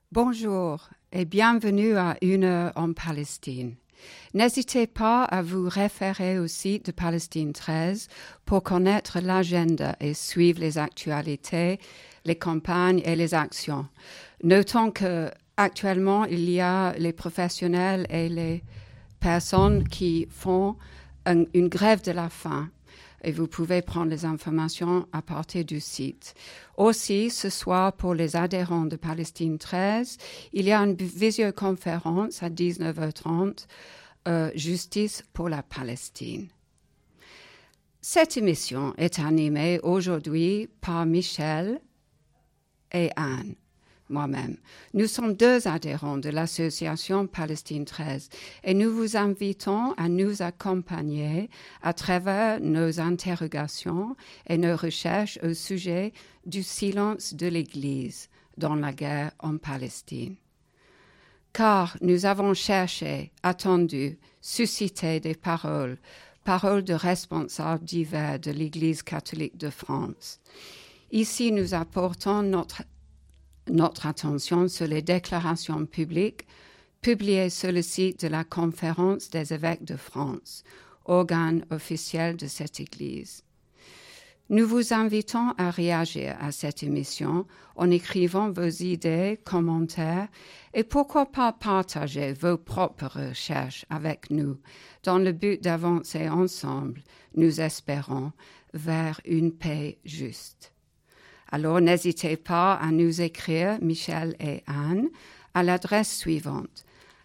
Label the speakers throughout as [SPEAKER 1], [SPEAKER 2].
[SPEAKER 1] Bonjour et bienvenue à Une heure en Palestine. N'hésitez pas à vous référer au site de Palestine 13 pour connaître l'agenda et suivre les actualités, les campagnes et les actions. Notons qu'actuellement, il y a les professionnels et les personnes qui font une grève de la faim. Et vous pouvez prendre les informations à partir du site. Aussi, ce soir, pour les adhérents de Palestine 13, il y a une visioconférence à 19h30, Justice pour la Palestine. Cette émission est animée aujourd'hui par Michel et Anne, moi-même. Nous sommes deux adhérents de l'association Palestine 13 et nous vous invitons à nous accompagner à travers nos interrogations et nos recherches au sujet du silence de l'Église dans la guerre en Palestine. Car nous avons cherché, attendu, suscité des paroles de responsables divers de l'Église catholique de France. Ici, nous apportons notre attention sur les déclarations publiques publiées sur le site de la Conférence des évêques de France, organe officiel de cette Église. Nous vous invitons à réagir à cette émission en écrivant vos idées, commentaires et pourquoi pas partager vos propres recherches avec nous dans le but d'avancer ensemble, nous espérons, vers une paix juste. Alors, n'hésitez pas à nous écrire, Michel et Anne, à l'adresse suivante,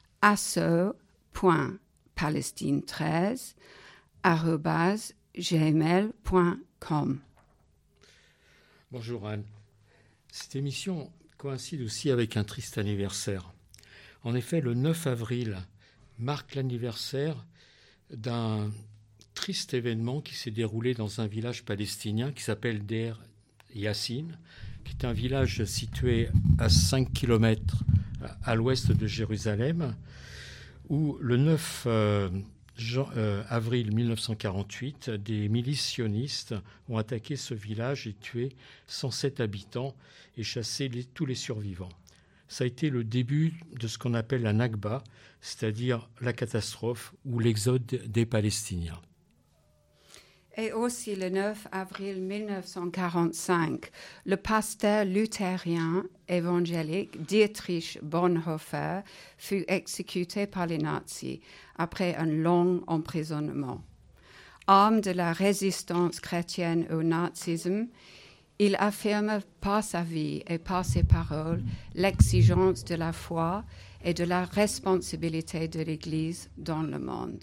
[SPEAKER 1] asso.palestine13@gmail.com.
[SPEAKER 2] Bonjour Anne. Cette émission coïncide aussi avec un triste anniversaire. En effet, le 9 avril marque l'anniversaire d'un triste événement qui s'est déroulé dans un village palestinien qui s'appelle Deir Yassin, qui est un village situé à 5 km à l'ouest de Jérusalem, où le 9 avril 1948, des milices sionistes ont attaqué ce village et tué 107 habitants et chassé tous les survivants. Ça a été le début de ce qu'on appelle la Nakba, c'est-à-dire la catastrophe ou l'exode des Palestiniens.
[SPEAKER 1] Et aussi le 9 avril 1945, le pasteur luthérien évangélique Dietrich Bonhoeffer fut exécuté par les nazis après un long emprisonnement. Homme de la résistance chrétienne au nazisme, il affirme par sa vie et par ses paroles l'exigence de la foi et de la responsabilité de l'Église dans le monde.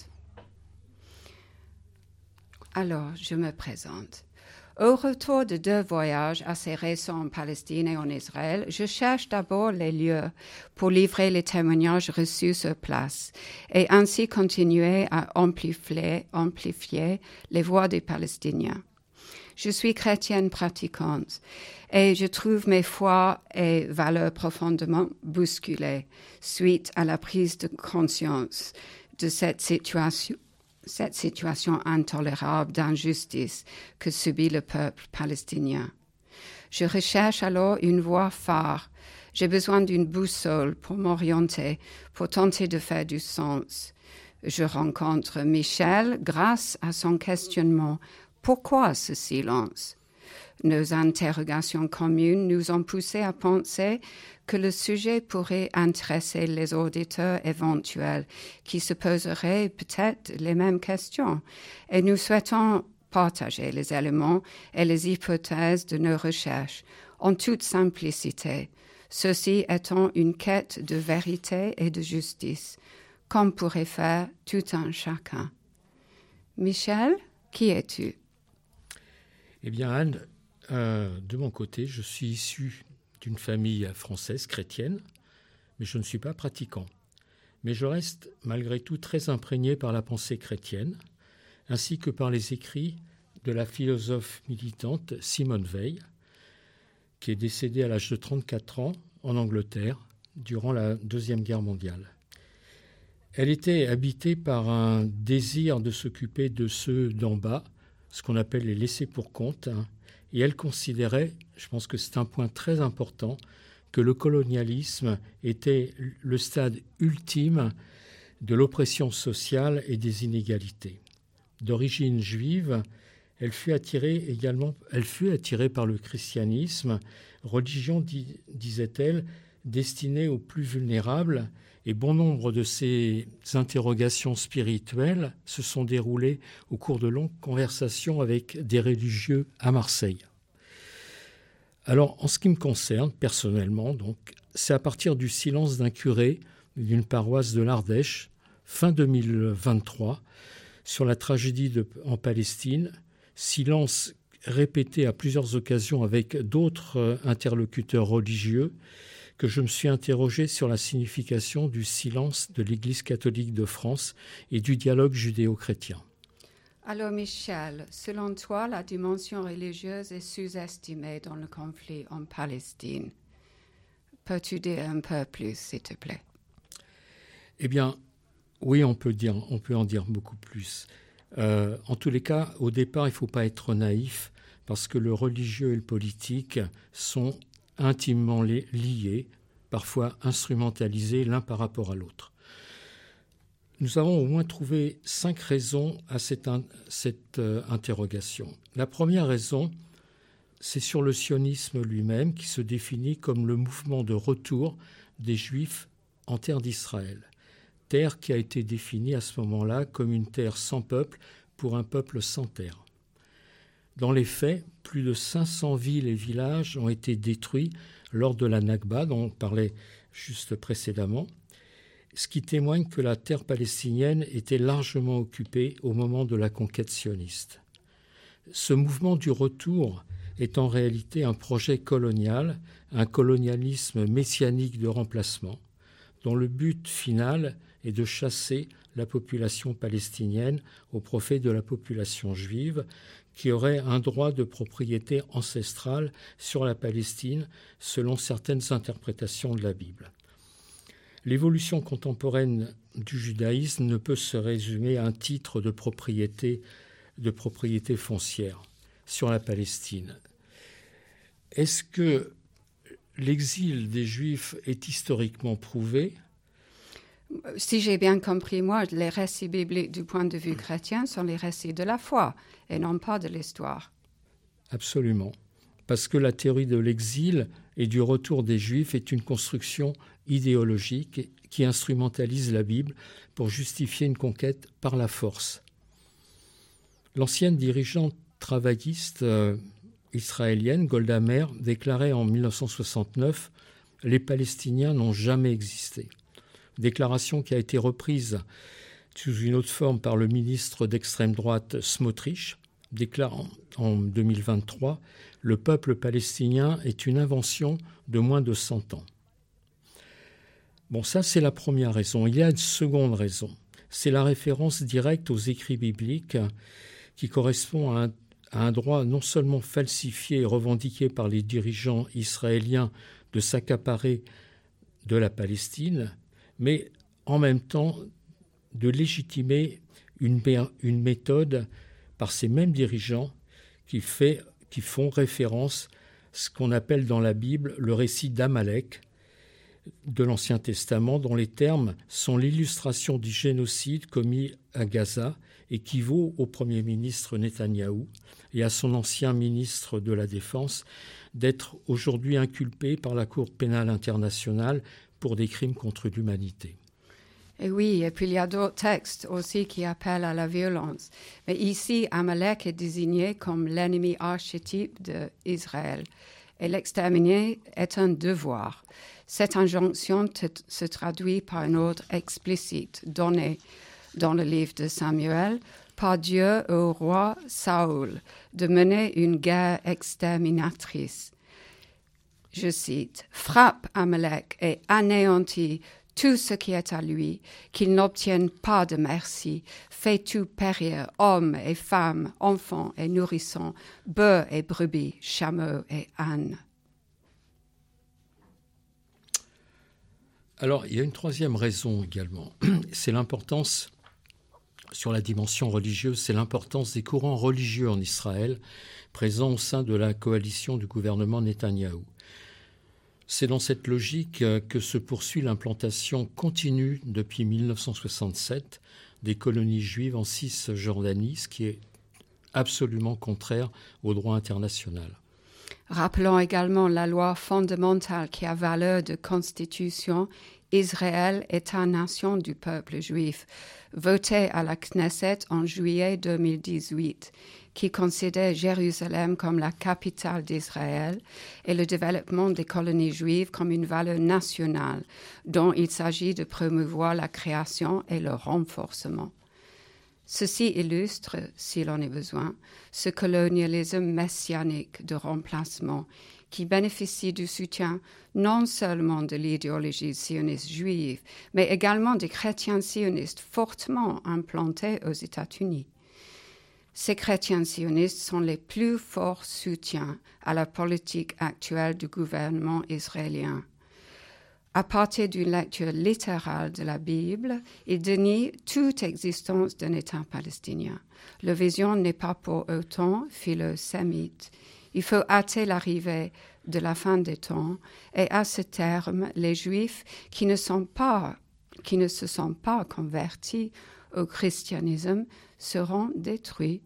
[SPEAKER 1] Alors, je me présente. Au retour de 2 voyages assez récents en Palestine et en Israël, je cherche d'abord les lieux pour livrer les témoignages reçus sur place et ainsi continuer à amplifier les voix des Palestiniens. Je suis chrétienne pratiquante et je trouve mes foi et valeurs profondément bousculées suite à la prise de conscience de cette situation intolérable d'injustice que subit le peuple palestinien. Je recherche alors une voie phare. J'ai besoin d'une boussole pour m'orienter, pour tenter de faire du sens. Je rencontre Michel grâce à son questionnement. Pourquoi ce silence? Nos interrogations communes nous ont poussé à penser que le sujet pourrait intéresser les auditeurs éventuels qui se poseraient peut-être les mêmes questions. Et nous souhaitons partager les éléments et les hypothèses de nos recherches en toute simplicité, ceci étant une quête de vérité et de justice, comme pourrait faire tout un chacun. Michel, qui es-tu?
[SPEAKER 2] Eh bien Anne, de mon côté, je suis issu d'une famille française chrétienne, mais je ne suis pas pratiquant. Mais je reste malgré tout très imprégné par la pensée chrétienne, ainsi que par les écrits de la philosophe militante Simone Veil, qui est décédée à l'âge de 34 ans en Angleterre durant la Deuxième Guerre mondiale. Elle était habitée par un désir de s'occuper de ceux d'en bas, ce qu'on appelle les laissés pour compte, et elle considérait, je pense que c'est un point très important, que le colonialisme était le stade ultime de l'oppression sociale et des inégalités. D'origine juive, elle fut attirée par le christianisme, religion, disait-elle, destinée aux plus vulnérables, et bon nombre de ces interrogations spirituelles se sont déroulées au cours de longues conversations avec des religieux à Marseille. Alors, en ce qui me concerne, personnellement, donc, c'est à partir du silence d'un curé d'une paroisse de l'Ardèche, fin 2023, sur la tragédie en Palestine, silence répété à plusieurs occasions avec d'autres interlocuteurs religieux, que je me suis interrogé sur la signification du silence de l'Église catholique de France et du dialogue judéo-chrétien.
[SPEAKER 1] Alors Michel, selon toi, la dimension religieuse est sous-estimée dans le conflit en Palestine. Peux-tu dire un peu plus, s'il te plaît?
[SPEAKER 2] Eh bien, oui, on peut en dire beaucoup plus. En tous les cas, au départ, il ne faut pas être naïf, parce que le religieux et le politique sont intimement liés, parfois instrumentalisés l'un par rapport à l'autre. Nous avons au moins trouvé 5 raisons à cette interrogation. La première raison, c'est sur le sionisme lui-même, qui se définit comme le mouvement de retour des Juifs en terre d'Israël. Terre qui a été définie à ce moment-là comme une terre sans peuple pour un peuple sans terre. Dans les faits, plus de 500 villes et villages ont été détruits lors de la Nakba, dont on parlait juste précédemment, ce qui témoigne que la terre palestinienne était largement occupée au moment de la conquête sioniste. Ce mouvement du retour est en réalité un projet colonial, un colonialisme messianique de remplacement, dont le but final est de chasser la population palestinienne au profit de la population juive, qui aurait un droit de propriété ancestrale sur la Palestine selon certaines interprétations de la Bible. L'évolution contemporaine du judaïsme ne peut se résumer à un titre de propriété foncière sur la Palestine. Est-ce que l'exil des Juifs est historiquement prouvé?
[SPEAKER 1] Si j'ai bien compris, moi, les récits bibliques du point de vue chrétien sont les récits de la foi et non pas de l'histoire.
[SPEAKER 2] Absolument. Parce que la théorie de l'exil et du retour des Juifs est une construction idéologique qui instrumentalise la Bible pour justifier une conquête par la force. L'ancienne dirigeante travailliste israélienne, Golda Meir, déclarait en 1969 « Les Palestiniens n'ont jamais existé ». Déclaration qui a été reprise sous une autre forme par le ministre d'extrême droite Smotrich, déclarant en 2023 « Le peuple palestinien est une invention de moins de 100 ans ». Bon, ça c'est la première raison. Il y a une seconde raison. C'est la référence directe aux écrits bibliques qui correspond à un droit non seulement falsifié et revendiqué par les dirigeants israéliens de s'accaparer de la Palestine, mais en même temps de légitimer une méthode par ces mêmes dirigeants qui font référence à ce qu'on appelle dans la Bible le récit d'Amalek de l'Ancien Testament, dont les termes sont l'illustration du génocide commis à Gaza et qui vaut au Premier ministre Netanyahou et à son ancien ministre de la Défense d'être aujourd'hui inculpés par la Cour pénale internationale pour des crimes contre l'humanité.
[SPEAKER 1] Et oui, et puis il y a d'autres textes aussi qui appellent à la violence. Mais ici, Amalek est désigné comme l'ennemi archétype d'Israël. Et l'exterminer est un devoir. Cette injonction se traduit par un ordre explicite donné dans le livre de Samuel par Dieu au roi Saoul de mener une guerre exterminatrice. Je cite, « Frappe Amalek et anéantit tout ce qui est à lui, qu'il n'obtienne pas de merci. Fais tout périr, hommes et femmes, enfants et nourrissons, bœufs et brebis, chameaux et ânes. »
[SPEAKER 2] Alors, il y a une troisième raison également. C'est l'importance, sur la dimension religieuse, c'est l'importance des courants religieux en Israël, présents au sein de la coalition du gouvernement Netanyahou. C'est dans cette logique que se poursuit l'implantation continue depuis 1967 des colonies juives en Cisjordanie, ce qui est absolument contraire au droit international.
[SPEAKER 1] Rappelons également la loi fondamentale qui a valeur de constitution Israël, État-nation du peuple juif, votée à la Knesset en juillet 2018, qui considère Jérusalem comme la capitale d'Israël et le développement des colonies juives comme une valeur nationale dont il s'agit de promouvoir la création et le renforcement. Ceci illustre, s'il en est besoin, ce colonialisme messianique de remplacement qui bénéficie du soutien non seulement de l'idéologie sioniste juive, mais également des chrétiens sionistes fortement implantés aux États-Unis. Ces chrétiens sionistes sont les plus forts soutiens à la politique actuelle du gouvernement israélien. À partir d'une lecture littérale de la Bible, ils dénient toute existence d'un État palestinien. Leur vision n'est pas pour autant philo-sémite. Il faut hâter l'arrivée de la fin des temps et à ce terme, les Juifs qui ne se sont pas convertis au christianisme seront détruits.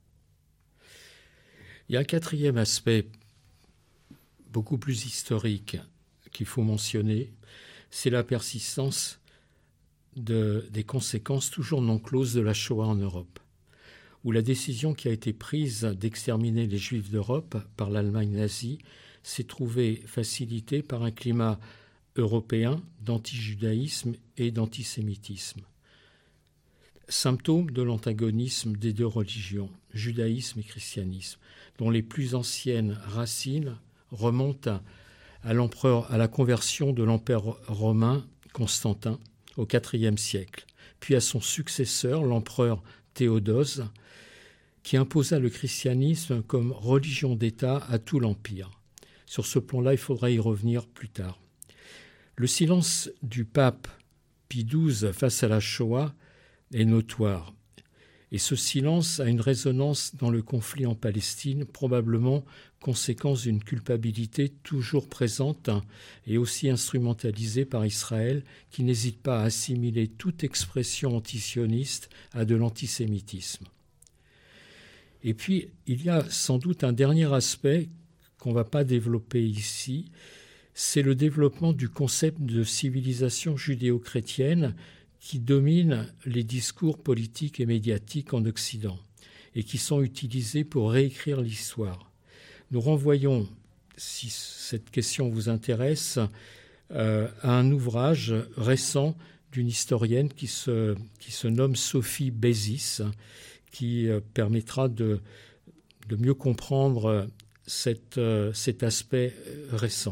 [SPEAKER 2] Il y a un quatrième aspect beaucoup plus historique qu'il faut mentionner, c'est la persistance des conséquences toujours non closes de la Shoah en Europe, où la décision qui a été prise d'exterminer les Juifs d'Europe par l'Allemagne nazie s'est trouvée facilitée par un climat européen d'antijudaïsme et d'antisémitisme. Symptôme de l'antagonisme des deux religions, judaïsme et christianisme, dont les plus anciennes racines remontent à la conversion de l'empereur romain Constantin au IVe siècle, puis à son successeur, l'empereur Théodose, qui imposa le christianisme comme religion d'État à tout l'Empire. Sur ce plan-là, il faudra y revenir plus tard. Le silence du pape Pie XII face à la Shoah est notoire. Et ce silence a une résonance dans le conflit en Palestine, probablement conséquence d'une culpabilité toujours présente et aussi instrumentalisée par Israël, qui n'hésite pas à assimiler toute expression antisioniste à de l'antisémitisme. Et puis, il y a sans doute un dernier aspect qu'on ne va pas développer ici, c'est le développement du concept de civilisation judéo-chrétienne qui dominent les discours politiques et médiatiques en Occident et qui sont utilisés pour réécrire l'histoire. Nous renvoyons, si cette question vous intéresse, à un ouvrage récent d'une historienne qui se nomme Sophie Bézis, qui permettra de mieux comprendre cet aspect récent.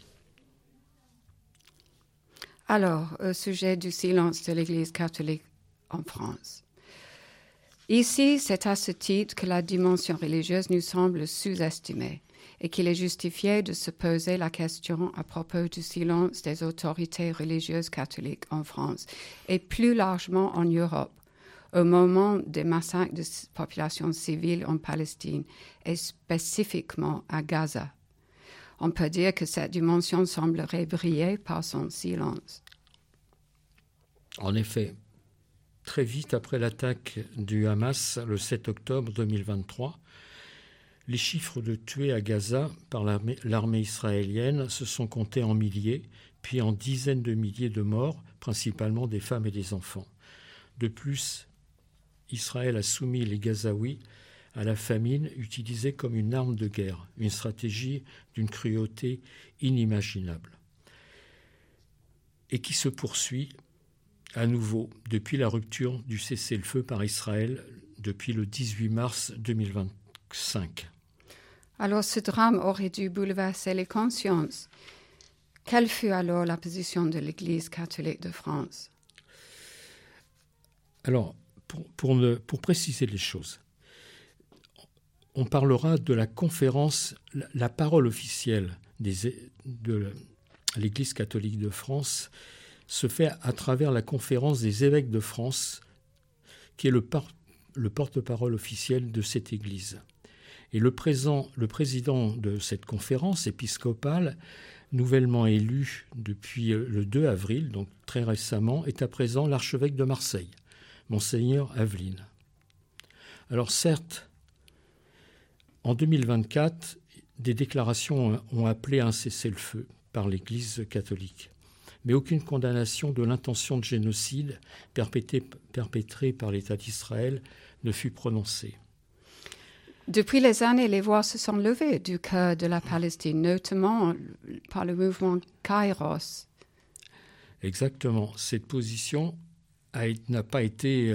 [SPEAKER 1] Alors, au sujet du silence de l'Église catholique en France. Ici, c'est à ce titre que la dimension religieuse nous semble sous-estimée et qu'il est justifié de se poser la question à propos du silence des autorités religieuses catholiques en France et plus largement en Europe, au moment des massacres de populations civiles en Palestine et spécifiquement à Gaza. On peut dire que cette dimension semblerait briller par son silence.
[SPEAKER 2] En effet, très vite après l'attaque du Hamas le 7 octobre 2023, les chiffres de tués à Gaza par l'armée israélienne se sont comptés en milliers, puis en dizaines de milliers de morts, principalement des femmes et des enfants. De plus, Israël a soumis les Gazaouis à la famine utilisée comme une arme de guerre, une stratégie d'une cruauté inimaginable, et qui se poursuit à nouveau depuis la rupture du cessez-le-feu par Israël depuis le 18 mars 2025.
[SPEAKER 1] Alors ce drame aurait dû bouleverser les consciences. Quelle fut alors la position de l'Église catholique de France?
[SPEAKER 2] Alors, pour préciser les choses, on parlera de la conférence, la parole officielle de l'Église catholique de France se fait à travers la conférence des évêques de France, qui est le porte-parole officiel de cette Église. Et le président de cette conférence épiscopale nouvellement élu depuis le 2 avril, donc très récemment, est à présent l'archevêque de Marseille, Monseigneur Aveline. Alors certes, en 2024, des déclarations ont appelé à un cessez-le-feu par l'Église catholique, mais aucune condamnation de l'intention de génocide perpétrée par l'État d'Israël ne fut prononcée.
[SPEAKER 1] Depuis les années, les voix se sont levées du cœur de la Palestine, notamment par le mouvement Kairos.
[SPEAKER 2] Exactement. Cette position a été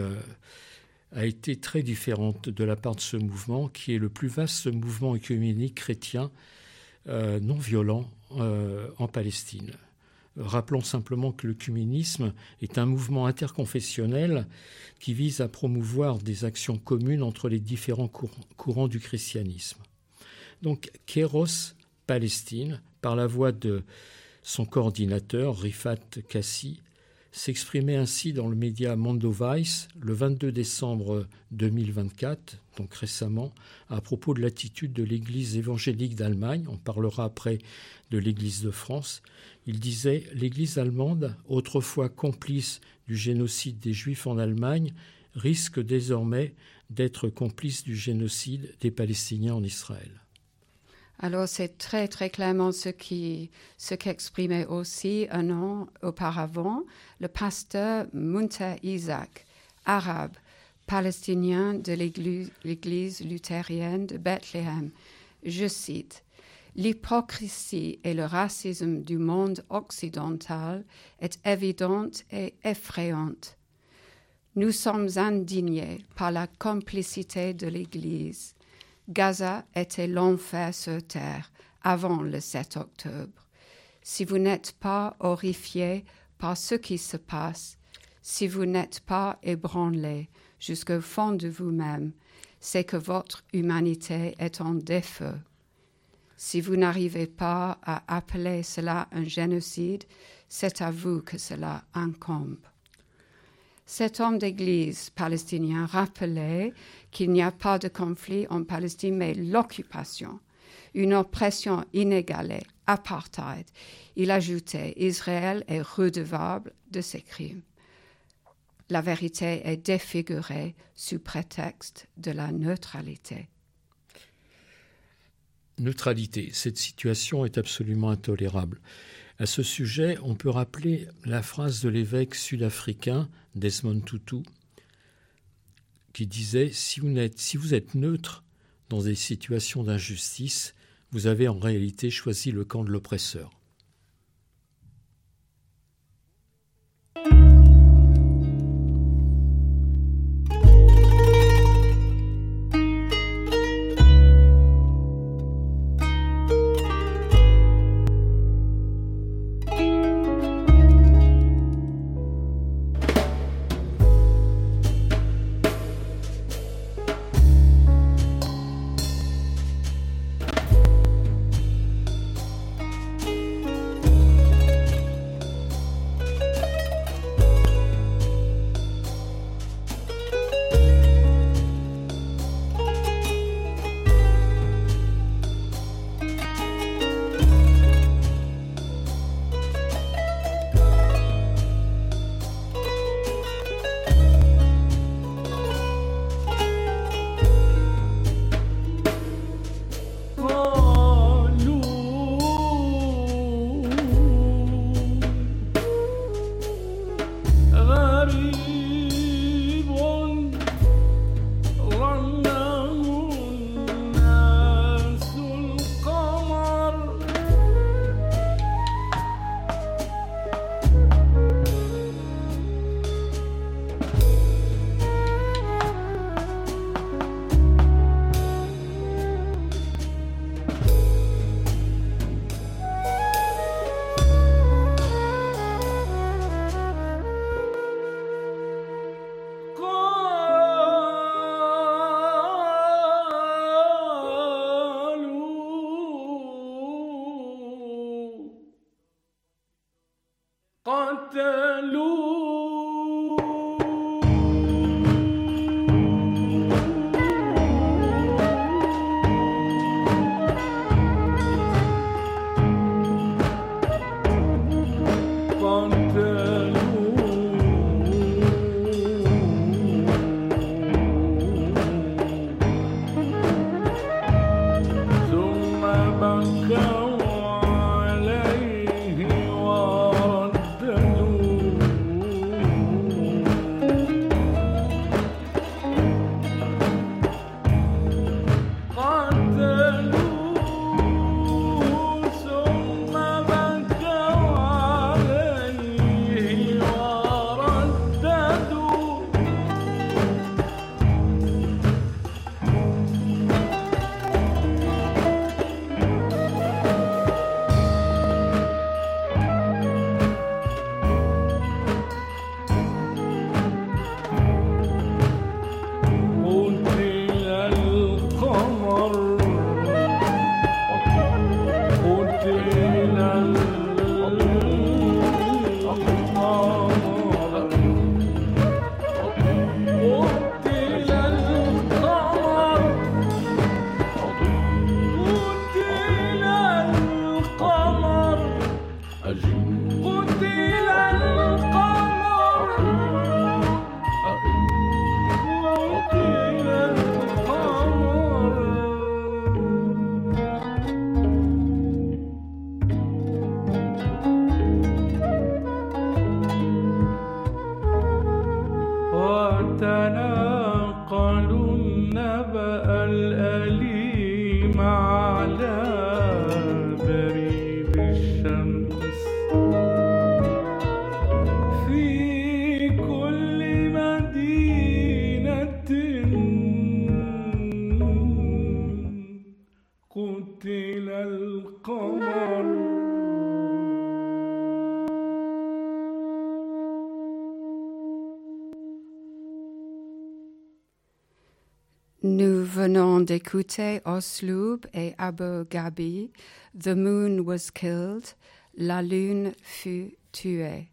[SPEAKER 2] très différente de la part de ce mouvement, qui est le plus vaste mouvement œcuménique chrétien non violent en Palestine. Rappelons simplement que l'œcuménisme est un mouvement interconfessionnel qui vise à promouvoir des actions communes entre les différents courants du christianisme. Donc, Kairos Palestine, par la voix de son coordinateur, Rifat Kassi, s'exprimait ainsi dans le média Mondo Vice le 22 décembre 2024, donc récemment, à propos de l'attitude de l'Église évangélique d'Allemagne. On parlera après de l'Église de France. Il disait « L'Église allemande, autrefois complice du génocide des Juifs en Allemagne, risque désormais d'être complice du génocide des Palestiniens en Israël. »
[SPEAKER 1] Alors c'est très très clairement ce qu'exprimait aussi un an auparavant le pasteur Munter Isaac, arabe, palestinien de l'Église luthérienne de Bethléem. Je cite, « L'hypocrisie et le racisme du monde occidental est évidente et effrayante. Nous sommes indignés par la complicité de l'Église. Gaza était l'enfer sur terre avant le 7 octobre. Si vous n'êtes pas horrifiés par ce qui se passe, si vous n'êtes pas ébranlés jusqu'au fond de vous-même, c'est que votre humanité est en défaut. Si vous n'arrivez pas à appeler cela un génocide, c'est à vous que cela incombe. » Cet homme d'église palestinien rappelait qu'il n'y a pas de conflit en Palestine, mais l'occupation, une oppression inégalée, apartheid. Il ajoutait « Israël est redevable de ses crimes. La vérité est défigurée sous prétexte de la neutralité. »
[SPEAKER 2] Neutralité, cette situation est absolument intolérable. À ce sujet, on peut rappeler la phrase de l'évêque sud-africain Desmond Tutu qui disait « Si vous êtes neutre dans des situations d'injustice, vous avez en réalité choisi le camp de l'oppresseur. »
[SPEAKER 1] Nous venons d'écouter Osloub et Abu Ghabi, The Moon Was Killed, La Lune fut tuée.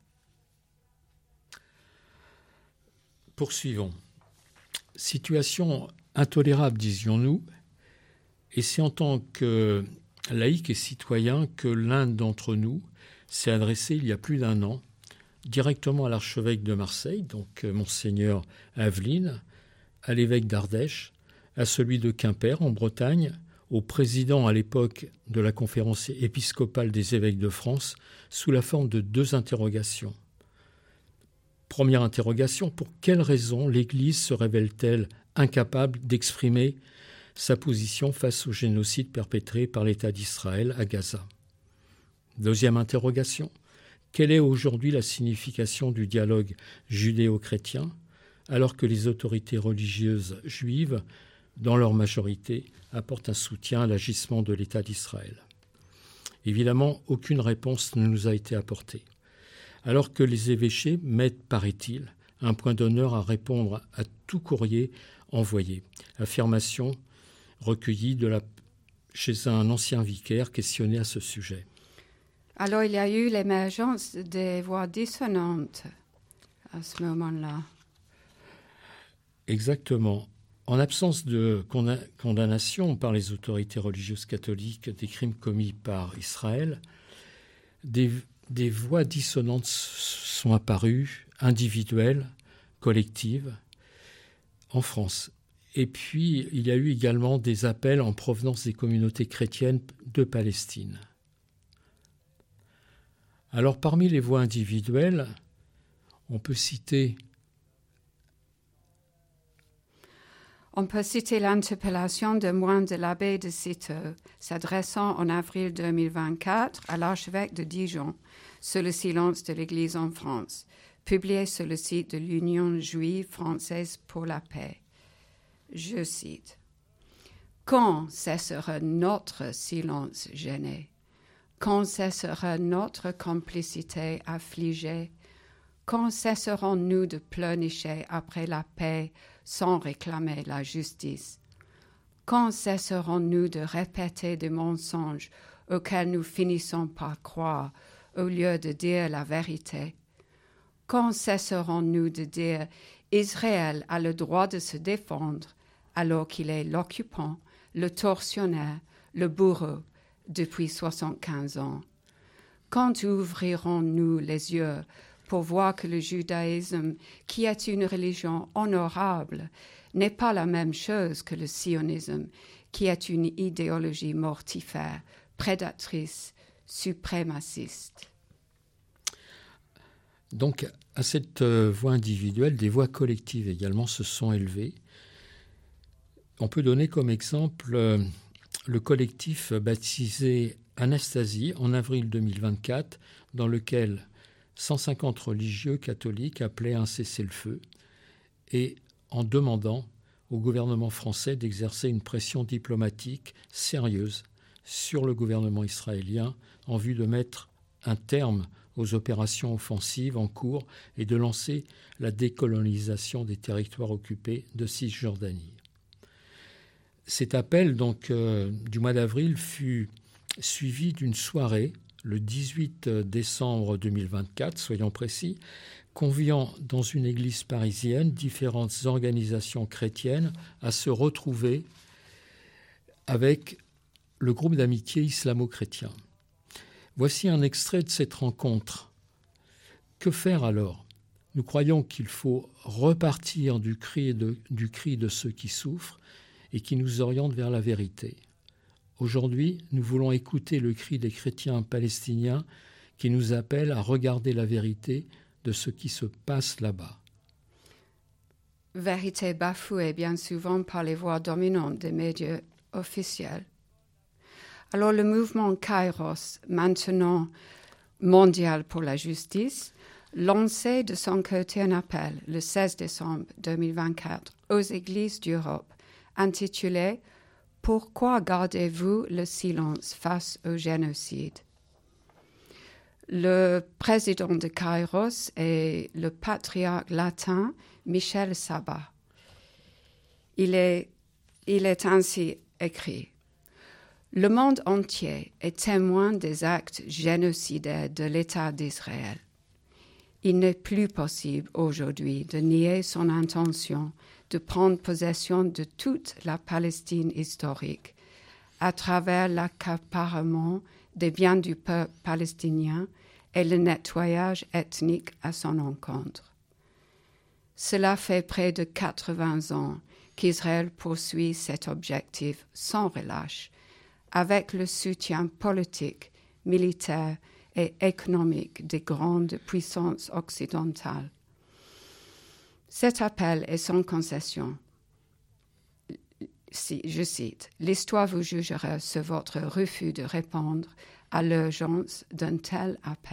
[SPEAKER 2] Poursuivons. Situation intolérable, disions-nous, et c'est en tant que laïc et citoyen que l'un d'entre nous s'est adressé il y a plus d'1 an directement à l'archevêque de Marseille, donc Monseigneur Aveline, à l'évêque d'Ardèche, à celui de Quimper en Bretagne, au président à l'époque de la conférence épiscopale des évêques de France, sous la forme de 2 interrogations. Première interrogation, pour quelles raisons l'Église se révèle-t-elle incapable d'exprimer sa position face au génocide perpétré par l'État d'Israël à Gaza? Deuxième interrogation, quelle est aujourd'hui la signification du dialogue judéo-chrétien alors que les autorités religieuses juives, dans leur majorité, apportent un soutien à l'agissement de l'État d'Israël? Évidemment, aucune réponse ne nous a été apportée. Alors que les évêchés mettent, paraît-il, un point d'honneur à répondre à tout courrier envoyé. Affirmation recueillie chez un ancien vicaire questionné à ce sujet.
[SPEAKER 1] Alors, il y a eu l'émergence des voix dissonantes à ce moment-là.
[SPEAKER 2] Exactement. En absence de condamnation par les autorités religieuses catholiques des crimes commis par Israël, des voix dissonantes sont apparues, individuelles, collectives, en France. Et puis, il y a eu également des appels en provenance des communautés chrétiennes de Palestine. Alors, parmi les voix individuelles, on peut citer
[SPEAKER 1] l'interpellation de moines de l'abbé de Cîteaux, s'adressant en avril 2024 à l'archevêque de Dijon sur le silence de l'Église en France, publiée sur le site de l'Union juive française pour la paix. Je cite. « Quand cessera notre silence gêné? Quand cessera notre complicité affligée? Quand cesserons-nous de pleurnicher après la paix sans réclamer la justice? Quand cesserons-nous de répéter des mensonges auxquels nous finissons par croire au lieu de dire la vérité? Quand cesserons-nous de dire « Israël a le droit de se défendre » alors qu'il est l'occupant, le tortionnaire, le bourreau depuis 75 ans? Quand ouvrirons-nous les yeux pour voir que le judaïsme, qui est une religion honorable, n'est pas la même chose que le sionisme, qui est une idéologie mortifère, prédatrice, suprémaciste?
[SPEAKER 2] Donc, à cette voie individuelle, des voix collectives également se sont élevées. On peut donner comme exemple le collectif baptisé Anastasie en avril 2024, dans lequel 150 religieux catholiques appelaient à un cessez-le-feu et en demandant au gouvernement français d'exercer une pression diplomatique sérieuse sur le gouvernement israélien en vue de mettre un terme aux opérations offensives en cours et de lancer la décolonisation des territoires occupés de Cisjordanie. Cet appel donc, du mois d'avril fut suivi d'une soirée le 18 décembre 2024, soyons précis, conviant dans une église parisienne différentes organisations chrétiennes à se retrouver avec le groupe d'amitié islamo-chrétien. Voici un extrait de cette rencontre. Que faire alors ? Nous croyons qu'il faut repartir du cri de ceux qui souffrent et qui nous orientent vers la vérité. Aujourd'hui, nous voulons écouter le cri des chrétiens palestiniens qui nous appellent à regarder la vérité de ce qui se passe là-bas.
[SPEAKER 1] Vérité bafouée bien souvent par les voix dominantes des médias officiels. Alors le mouvement Kairos, maintenant mondial pour la justice, lançait de son côté un appel le 16 décembre 2024 aux églises d'Europe intitulé « Pourquoi gardez-vous le silence face au génocide ?» Le président de Kairos est le patriarche latin Michel Sabas. Il est ainsi écrit. Le monde entier est témoin des actes génocidaires de l'État d'Israël. Il n'est plus possible aujourd'hui de nier son intention de prendre possession de toute la Palestine historique à travers l'accaparement des biens du peuple palestinien et le nettoyage ethnique à son encontre. Cela fait près de 80 ans qu'Israël poursuit cet objectif sans relâche, avec le soutien politique, militaire et économique des grandes puissances occidentales. Cet appel est sans concession. Je cite, « L'histoire vous jugera sur votre refus de répondre à l'urgence d'un tel appel. »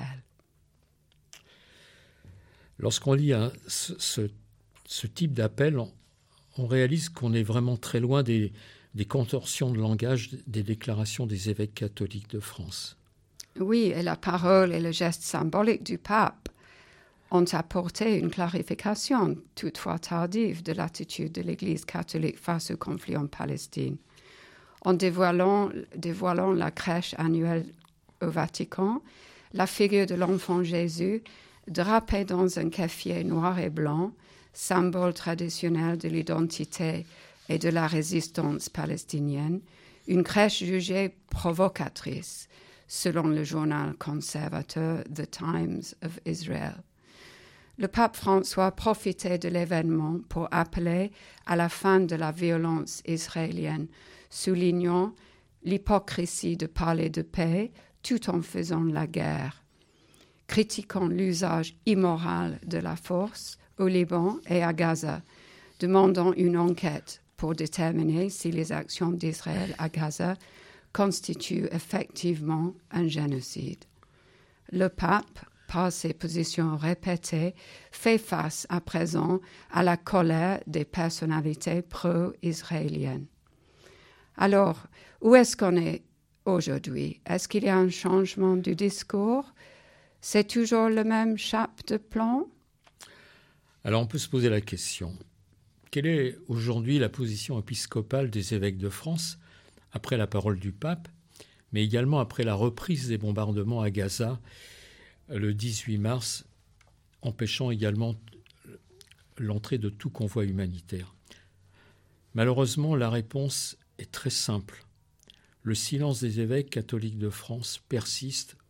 [SPEAKER 2] Lorsqu'on lit ce type d'appel, on réalise qu'on est vraiment très loin des contorsions de langage des déclarations des évêques catholiques de France.
[SPEAKER 1] Oui, et la parole et le geste symbolique du pape ont apporté une clarification, toutefois tardive, de l'attitude de l'Église catholique face au conflit en Palestine. En dévoilant la crèche annuelle au Vatican, la figure de l'enfant Jésus, drapée dans un keffiyeh noir et blanc, symbole traditionnel de l'identité et de la résistance palestinienne, une crèche jugée provocatrice, selon le journal conservateur The Times of Israel. Le pape François profitait de l'événement pour appeler à la fin de la violence israélienne, soulignant l'hypocrisie de parler de paix tout en faisant la guerre, critiquant l'usage immoral de la force au Liban et à Gaza, demandant une enquête pour déterminer si les actions d'Israël à Gaza constituent effectivement un génocide. Le pape, par ses positions répétées, fait face à présent à la colère des personnalités pro-israéliennes. Alors, où est-ce qu'on est aujourd'hui? Est-ce qu'il y a un changement du discours? C'est toujours le même chape de plomb?
[SPEAKER 2] Alors on peut se poser la question. Quelle est aujourd'hui la position épiscopale des évêques de France après la parole du pape, mais également après la reprise des bombardements à Gaza le 18 mars, empêchant également l'entrée de tout convoi humanitaire? Malheureusement, la réponse est très simple. Le silence des évêques catholiques de France persiste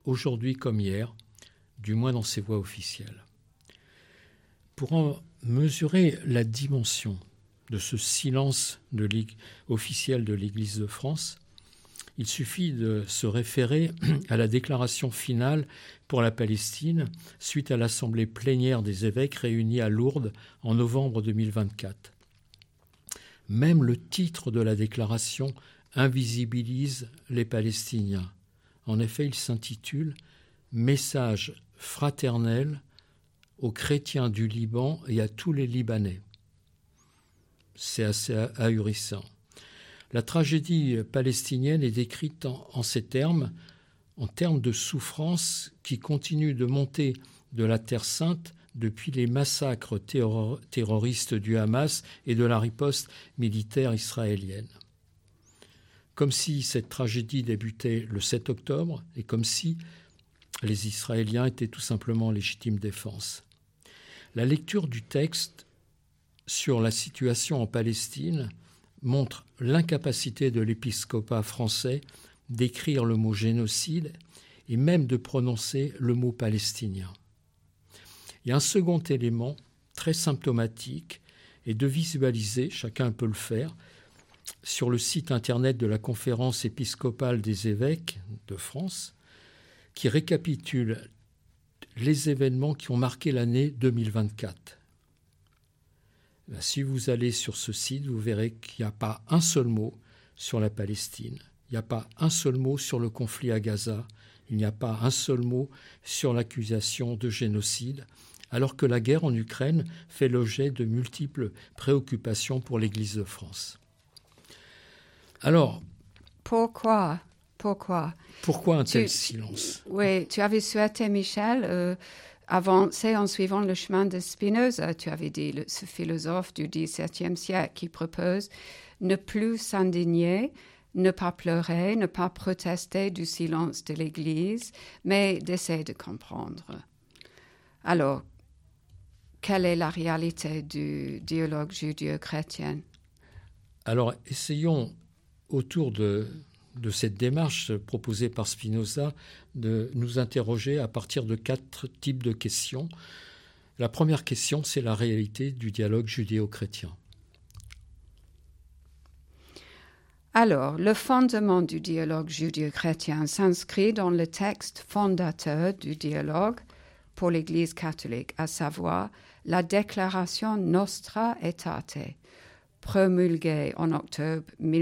[SPEAKER 2] aujourd'hui comme hier, du moins dans ses voix officielles. Pour en mesurer la dimension de ce silence officiel de l'Église de France, il suffit de se référer à la déclaration finale pour la Palestine suite à l'assemblée plénière des évêques réunie à Lourdes en novembre 2024. Même le titre de la déclaration invisibilise les Palestiniens. En effet, il s'intitule « Message fraternel aux chrétiens du Liban et à tous les Libanais ». C'est assez ahurissant. La tragédie palestinienne est décrite en ces termes, en termes de souffrance qui continuent de monter de la Terre Sainte depuis les massacres terroristes du Hamas et de la riposte militaire israélienne. Comme si cette tragédie débutait le 7 octobre et comme si les Israéliens étaient tout simplement en légitime défense. La lecture du texte sur la situation en Palestine montre l'incapacité de l'épiscopat français d'écrire le mot génocide et même de prononcer le mot palestinien. Il y a un second élément très symptomatique et de visualiser, chacun peut le faire, sur le site internet de la Conférence épiscopale des évêques de France, qui récapitule les événements qui ont marqué l'année 2024. Si vous allez sur ce site, vous verrez qu'il n'y a pas un seul mot sur la Palestine, il n'y a pas un seul mot sur le conflit à Gaza, il n'y a pas un seul mot sur l'accusation de génocide, alors que la guerre en Ukraine fait l'objet de multiples préoccupations pour l'Église de France. Alors,
[SPEAKER 1] Pourquoi
[SPEAKER 2] un tel silence?
[SPEAKER 1] Oui, tu avais souhaité, Michel, avancer en suivant le chemin de Spinoza. Tu avais dit, ce philosophe du XVIIe siècle qui propose ne plus s'indigner, ne pas pleurer, ne pas protester du silence de l'Église, mais d'essayer de comprendre. Alors, quelle est la réalité du dialogue judéo-chrétien?
[SPEAKER 2] Alors, essayons autour de cette démarche proposée par Spinoza de nous interroger à partir de 4 types de questions. La première question, c'est la réalité du dialogue judéo-chrétien.
[SPEAKER 1] Alors, le fondement du dialogue judéo-chrétien s'inscrit dans le texte fondateur du dialogue pour l'Église catholique, à savoir la Déclaration Nostra Aetate, promulguée en octobre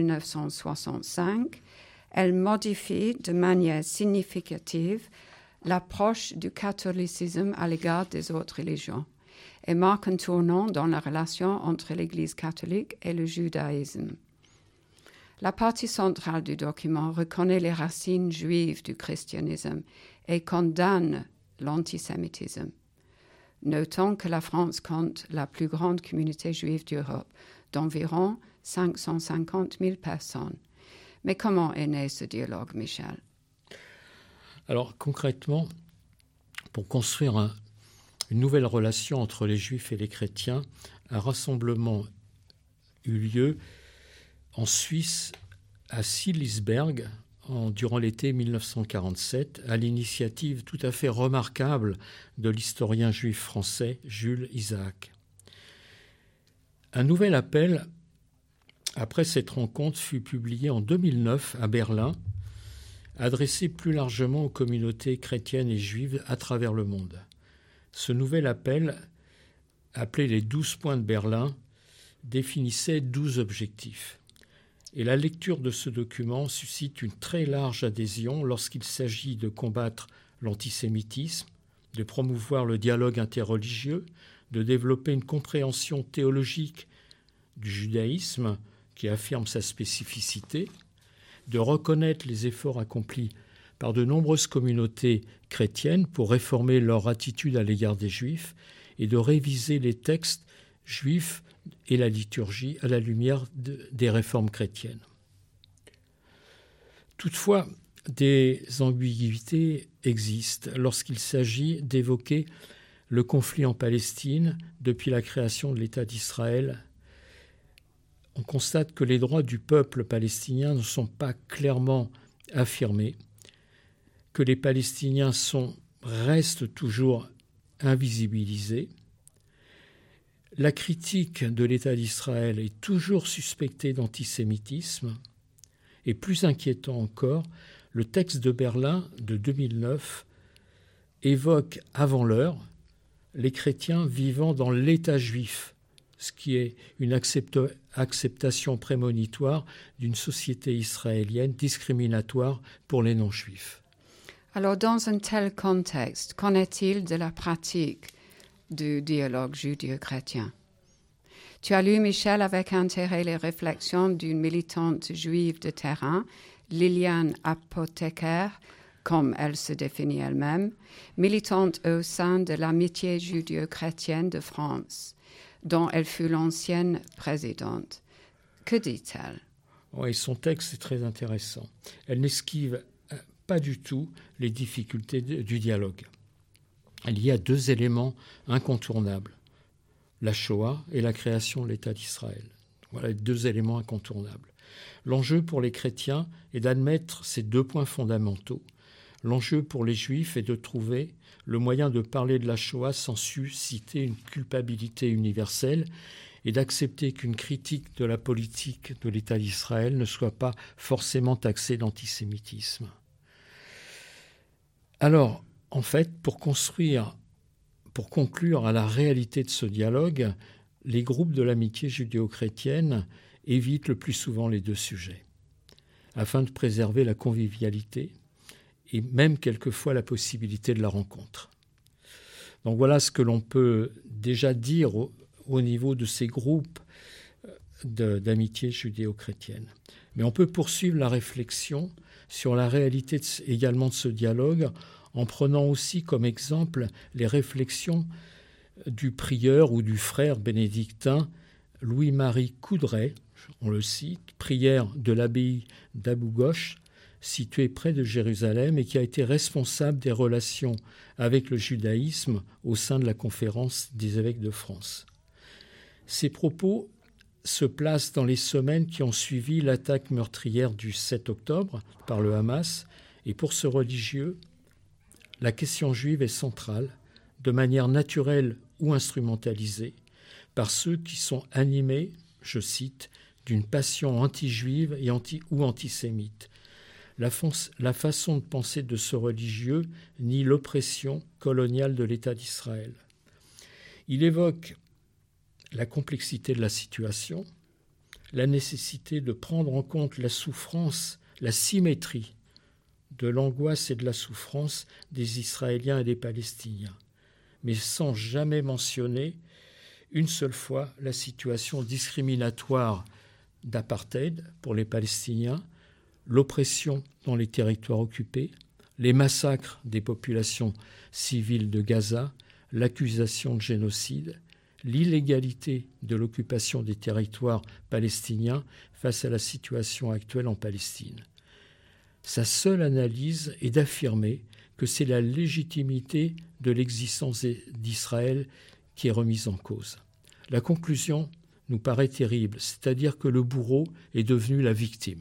[SPEAKER 1] 1965. Elle modifie de manière significative l'approche du catholicisme à l'égard des autres religions et marque un tournant dans la relation entre l'Église catholique et le judaïsme. La partie centrale du document reconnaît les racines juives du christianisme et condamne l'antisémitisme. Notons que la France compte la plus grande communauté juive d'Europe, d'environ 550 000 personnes. Mais comment est né ce dialogue, Michel?
[SPEAKER 2] Alors concrètement, pour construire une nouvelle relation entre les Juifs et les chrétiens, un rassemblement eut lieu en Suisse, à Silisberg, durant l'été 1947, à l'initiative tout à fait remarquable de l'historien juif français Jules Isaac. Un nouvel appel après cette rencontre fut publié en 2009 à Berlin, adressé plus largement aux communautés chrétiennes et juives à travers le monde. Ce nouvel appel, appelé les 12 points de Berlin, définissait 12 objectifs. Et la lecture de ce document suscite une très large adhésion lorsqu'il s'agit de combattre l'antisémitisme, de promouvoir le dialogue interreligieux, de développer une compréhension théologique du judaïsme qui affirme sa spécificité, de reconnaître les efforts accomplis par de nombreuses communautés chrétiennes pour réformer leur attitude à l'égard des Juifs et de réviser les textes juifs et la liturgie à la lumière des réformes chrétiennes. Toutefois, des ambiguïtés existent lorsqu'il s'agit d'évoquer le conflit en Palestine depuis la création de l'État d'Israël. On constate que les droits du peuple palestinien ne sont pas clairement affirmés, que les Palestiniens restent toujours invisibilisés. La critique de l'État d'Israël est toujours suspectée d'antisémitisme. Et plus inquiétant encore, le texte de Berlin de 2009 évoque avant l'heure les chrétiens vivant dans l'État juif, ce qui est une acceptation prémonitoire d'une société israélienne discriminatoire pour les non-juifs.
[SPEAKER 1] Alors, dans un tel contexte, qu'en est-il de la pratique du dialogue judéo-chrétien? Tu as lu, Michel, avec intérêt les réflexions d'une militante juive de terrain, Liliane Apothécaire, comme elle se définit elle-même, militante au sein de l'Amitié judéo-chrétienne de France, dont elle fut l'ancienne présidente. Que dit-elle?
[SPEAKER 2] Oui, son texte est très intéressant. Elle n'esquive pas du tout les difficultés du dialogue. Il y a deux éléments incontournables, la Shoah et la création de l'État d'Israël. Voilà les deux éléments incontournables. L'enjeu pour les chrétiens est d'admettre ces deux points fondamentaux. L'enjeu pour les juifs est de trouver le moyen de parler de la Shoah sans susciter une culpabilité universelle et d'accepter qu'une critique de la politique de l'État d'Israël ne soit pas forcément taxée d'antisémitisme. Alors, en fait, pour conclure à la réalité de ce dialogue, les groupes de l'amitié judéo-chrétienne évitent le plus souvent les deux sujets, afin de préserver la convivialité et même quelquefois la possibilité de la rencontre. Donc voilà ce que l'on peut déjà dire au niveau de ces groupes d'amitié judéo-chrétienne. Mais on peut poursuivre la réflexion sur la réalité également de ce dialogue en prenant aussi comme exemple les réflexions du prieur ou du frère bénédictin Louis-Marie Coudray, on le cite, prieur de l'abbaye d'Abou-Gosh, située près de Jérusalem et qui a été responsable des relations avec le judaïsme au sein de la Conférence des évêques de France. Ces propos se placent dans les semaines qui ont suivi l'attaque meurtrière du 7 octobre par le Hamas, et pour ce religieux, la question juive est centrale, de manière naturelle ou instrumentalisée, par ceux qui sont animés, je cite, d'une passion anti-juive ou antisémite. La façon de penser de ce religieux nie l'oppression coloniale de l'État d'Israël. Il évoque la complexité de la situation, la nécessité de prendre en compte la souffrance, la symétrie de l'angoisse et de la souffrance des Israéliens et des Palestiniens, mais sans jamais mentionner une seule fois la situation discriminatoire d'apartheid pour les Palestiniens, l'oppression dans les territoires occupés, les massacres des populations civiles de Gaza, l'accusation de génocide, l'illégalité de l'occupation des territoires palestiniens face à la situation actuelle en Palestine. Sa seule analyse est d'affirmer que c'est la légitimité de l'existence d'Israël qui est remise en cause. La conclusion nous paraît terrible, c'est-à-dire que le bourreau est devenu la victime.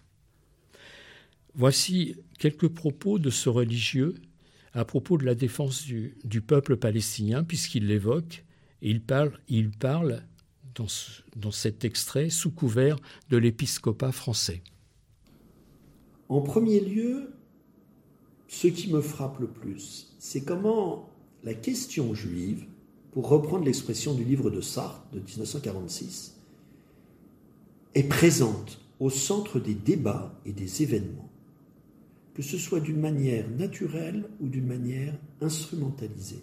[SPEAKER 2] Voici quelques propos de ce religieux à propos de la défense du peuple palestinien, puisqu'il l'évoque, et il parle dans cet extrait sous couvert de l'épiscopat français.
[SPEAKER 3] En premier lieu, ce qui me frappe le plus, c'est comment la question juive, pour reprendre l'expression du livre de Sartre de 1946, est présente au centre des débats et des événements, que ce soit d'une manière naturelle ou d'une manière instrumentalisée.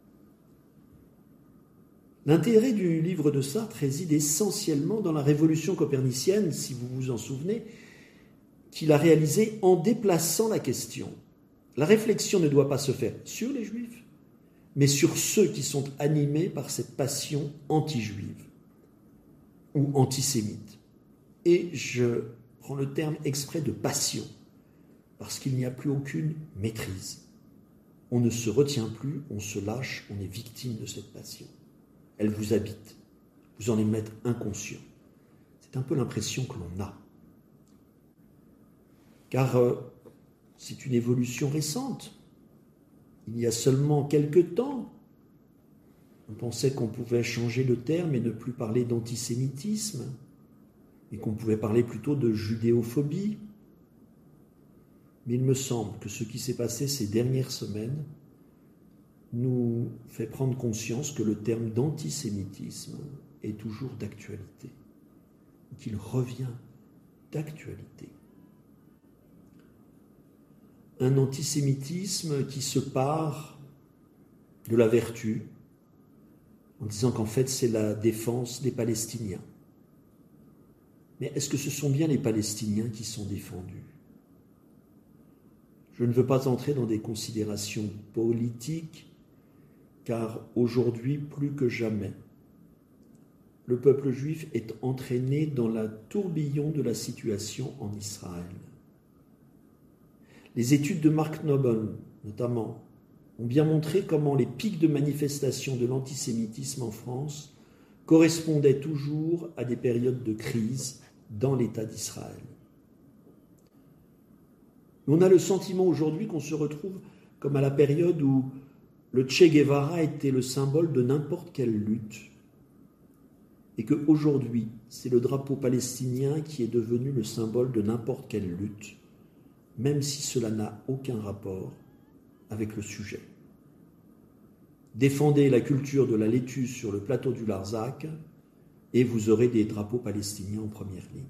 [SPEAKER 3] L'intérêt du livre de Sartre réside essentiellement dans la révolution copernicienne, si vous vous en souvenez, qu'il a réalisée en déplaçant la question. La réflexion ne doit pas se faire sur les Juifs, mais sur ceux qui sont animés par cette passion anti-juive ou antisémite. Et je prends le terme exprès de passion, parce qu'il n'y a plus aucune maîtrise. On ne se retient plus, on se lâche, on est victime de cette passion. Elle vous habite, vous en êtes inconscient. C'est un peu l'impression que l'on a. Car C'est une évolution récente. Il y a seulement quelque temps, on pensait qu'on pouvait changer le terme et ne plus parler d'antisémitisme, et qu'on pouvait parler plutôt de judéophobie. Mais il me semble que ce qui s'est passé ces dernières semaines nous fait prendre conscience que le terme d'antisémitisme est toujours d'actualité, qu'il revient d'actualité. Un antisémitisme qui se pare de la vertu, en disant qu'en fait c'est la défense des Palestiniens. Mais est-ce que ce sont bien les Palestiniens qui sont défendus ? Je ne veux pas entrer dans des considérations politiques, car aujourd'hui, plus que jamais, le peuple juif est entraîné dans le tourbillon de la situation en Israël. Les études de Mark Noble, notamment, ont bien montré comment les pics de manifestation de l'antisémitisme en France correspondaient toujours à des périodes de crise dans l'État d'Israël. On a le sentiment aujourd'hui qu'on se retrouve comme à la période où le Che Guevara était le symbole de n'importe quelle lutte, et qu'aujourd'hui, c'est le drapeau palestinien qui est devenu le symbole de n'importe quelle lutte, même si cela n'a aucun rapport avec le sujet. Défendez la culture de la laitue sur le plateau du Larzac et vous aurez des drapeaux palestiniens en première ligne.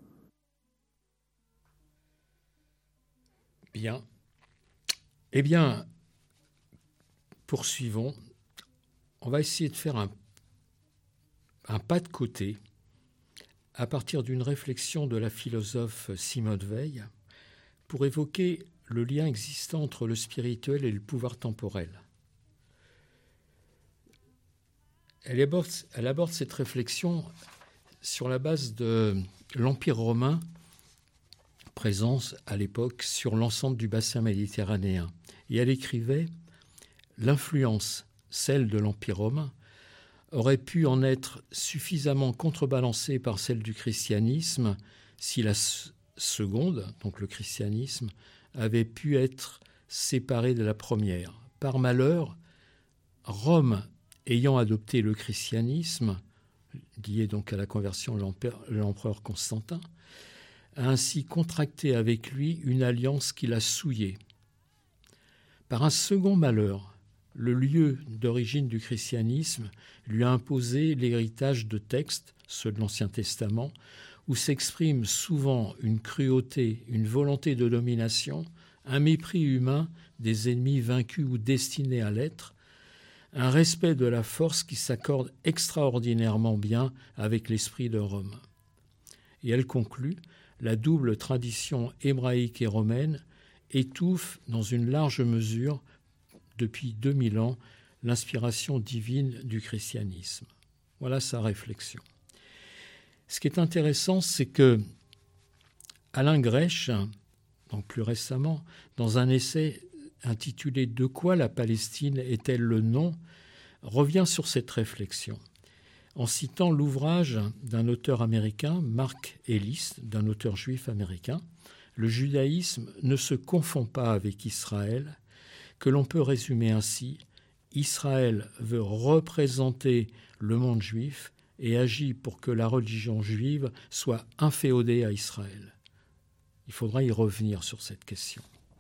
[SPEAKER 2] Bien. Eh bien, poursuivons. On va essayer de faire un pas de côté à partir d'une réflexion de la philosophe Simone Veil pour évoquer le lien existant entre le spirituel et le pouvoir temporel. Elle aborde cette réflexion sur la base de l'Empire romain présent à l'époque sur l'ensemble du bassin méditerranéen. Et elle écrivait « L'influence, celle de l'Empire romain, aurait pu en être suffisamment contrebalancée par celle du christianisme si la seconde, donc le christianisme, avait pu être séparée de la première. Par malheur, Rome ayant adopté le christianisme, lié donc à la conversion de l'empereur Constantin, a ainsi contracté avec lui une alliance qui l'a souillé. Par un second malheur, le lieu d'origine du christianisme lui a imposé l'héritage de textes, ceux de l'Ancien Testament, où s'exprime souvent une cruauté, une volonté de domination, un mépris humain des ennemis vaincus ou destinés à l'être, un respect de la force qui s'accorde extraordinairement bien avec l'esprit de Rome. Et elle conclut, la double tradition hébraïque et romaine étouffe dans une large mesure, depuis 2000 ans, l'inspiration divine du christianisme. Voilà sa réflexion. Ce qui est intéressant, c'est que Alain Grèche, donc plus récemment, dans un essai intitulé « De quoi la Palestine est-elle le nom ?», revient sur cette réflexion, en citant l'ouvrage d'un auteur américain, Mark Ellis, d'un auteur juif américain, « Le judaïsme ne se confond pas avec Israël », que l'on peut résumer ainsi, Israël veut représenter le monde juif et agit pour que la religion juive soit inféodée à Israël. Il faudra y revenir sur cette question.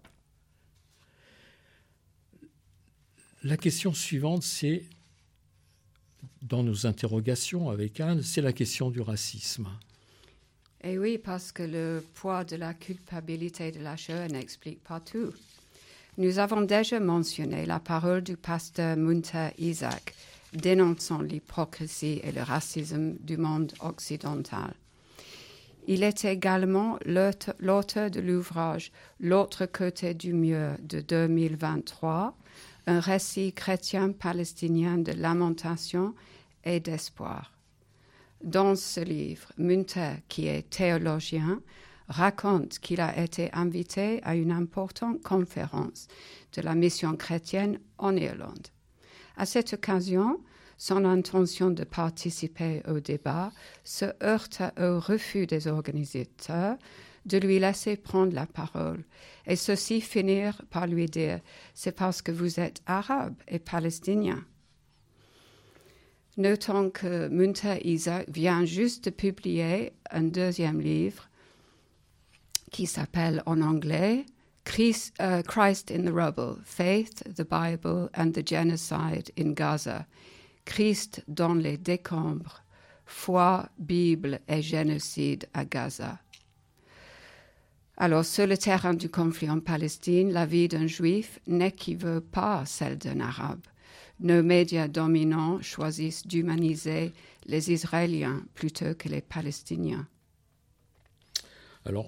[SPEAKER 2] La question suivante, c'est, dans nos interrogations avec Anne, c'est la question du racisme.
[SPEAKER 1] Et oui, parce que le poids de la culpabilité de la Shoah n'explique pas tout. Nous avons déjà mentionné la parole du pasteur Munter Isaac, dénonçant l'hypocrisie et le racisme du monde occidental. Il est également l'auteur de l'ouvrage « L'autre côté du mur » de 2023, un récit chrétien-palestinien de lamentation et d'espoir. Dans ce livre, Munter, qui est théologien, raconte qu'il a été invité à une importante conférence de la mission chrétienne en Irlande. À cette occasion, son intention de participer au débat se heurte au refus des organisateurs de lui laisser prendre la parole. Et ceux-ci finirent par lui dire « C'est parce que vous êtes arabe et palestinien ». Notons que Munther Isaac vient juste de publier un deuxième livre qui s'appelle en anglais Christ in the Rubble, Faith, the Bible and the Genocide in Gaza. Christ dans les décombres, foi, Bible et génocide à Gaza. Alors, sur le terrain du conflit en Palestine, la vie d'un juif n'équivaut pas à celle d'un arabe. Nos médias dominants choisissent d'humaniser les Israéliens plutôt que les Palestiniens.
[SPEAKER 2] Alors,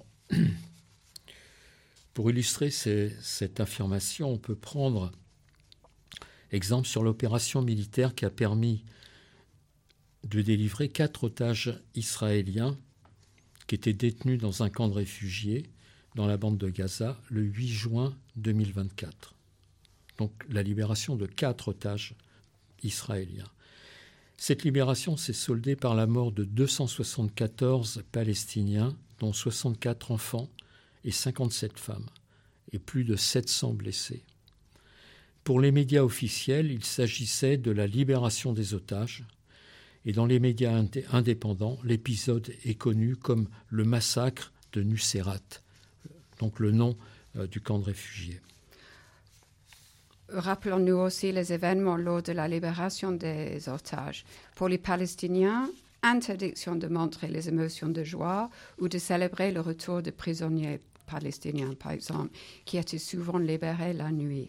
[SPEAKER 2] pour illustrer cette affirmation, on peut prendre exemple sur l'opération militaire qui a permis de délivrer 4 otages israéliens qui étaient détenus dans un camp de réfugiés dans la bande de Gaza le 8 juin 2024. Donc la libération de 4 otages israéliens. Cette libération s'est soldée par la mort de 274 Palestiniens, dont 64 enfants et 57 femmes, et plus de 700 blessés. Pour les médias officiels, il s'agissait de la libération des otages, et dans les médias indépendants, l'épisode est connu comme le massacre de Nuseirat, donc le nom du camp de réfugiés.
[SPEAKER 1] Rappelons-nous aussi les événements lors de la libération des otages. Pour les Palestiniens, interdiction de montrer les émotions de joie ou de célébrer le retour de prisonniers palestiniens, par exemple, qui étaient souvent libérés la nuit.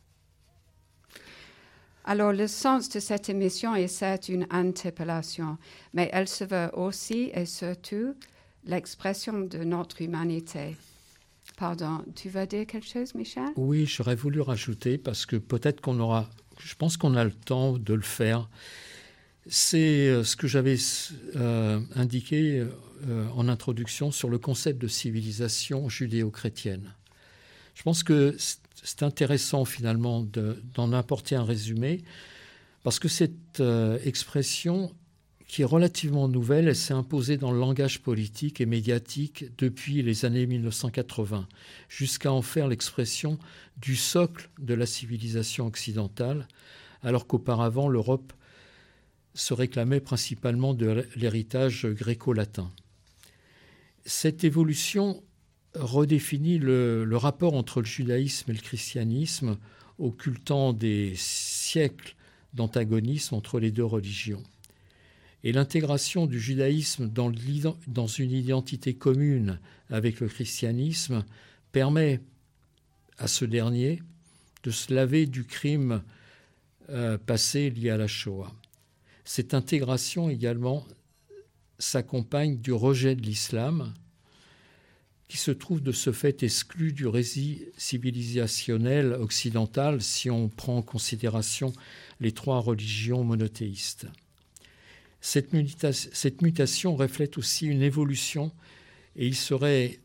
[SPEAKER 1] Alors, le sens de cette émission est certes une interpellation, mais elle se veut aussi et surtout l'expression de notre humanité. Pardon, tu veux dire quelque chose, Michel?
[SPEAKER 2] Oui, j'aurais voulu rajouter, parce que peut-être je pense qu'on a le temps de le faire. C'est ce que j'avais indiqué en introduction sur le concept de civilisation judéo-chrétienne. Je pense que c'est intéressant finalement d'en apporter un résumé, parce que cette expression qui est relativement nouvelle, elle s'est imposée dans le langage politique et médiatique depuis les années 1980, jusqu'à en faire l'expression du socle de la civilisation occidentale, alors qu'auparavant l'Europe se réclamait principalement de l'héritage gréco-latin. Cette évolution redéfinit le rapport entre le judaïsme et le christianisme, occultant des siècles d'antagonisme entre les deux religions. Et l'intégration du judaïsme dans une identité commune avec le christianisme permet à ce dernier de se laver du crime passé lié à la Shoah. Cette intégration également s'accompagne du rejet de l'islam, qui se trouve de ce fait exclu du récit civilisationnel occidental si on prend en considération les 3 religions monothéistes. Cette mutation reflète aussi une évolution, et il serait